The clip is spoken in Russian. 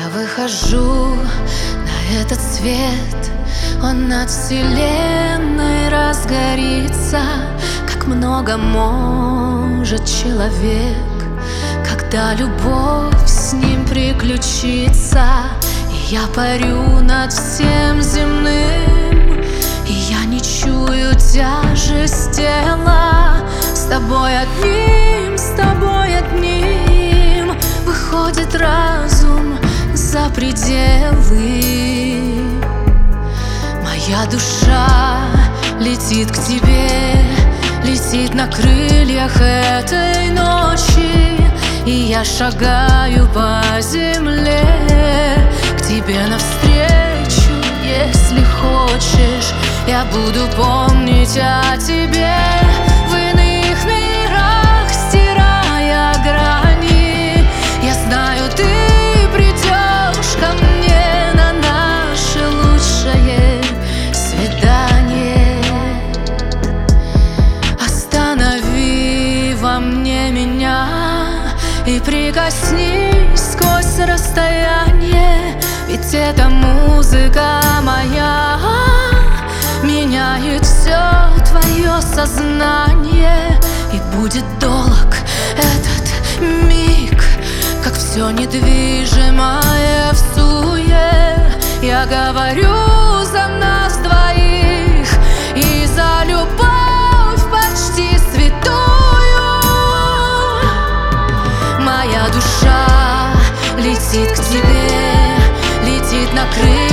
выхожу на этот свет, он над вселенной разгорится. Как много может человек, когда любовь с ним приключится. И я парю над всем земным, и я не чую тяжесть тела. С тобой одним выходит разум за пределы. Моя душа летит к тебе, летит на крыльях этой ночи. И я шагаю по земле к тебе навстречу. Если хочешь, я буду помнить о тебе в иных мирах, стирая грани. Я знаю, ты придешь ко мне на наше лучшее свидание. Останови во мне меня и прикоснись сквозь расстояние. Ведь эта музыка моя меняет все твое сознание. И будет долг этот миг, как все недвижимое в суе. Я говорю за нас двоих и за любовь почти святую. Моя душа летит к тебе, летит на крыльях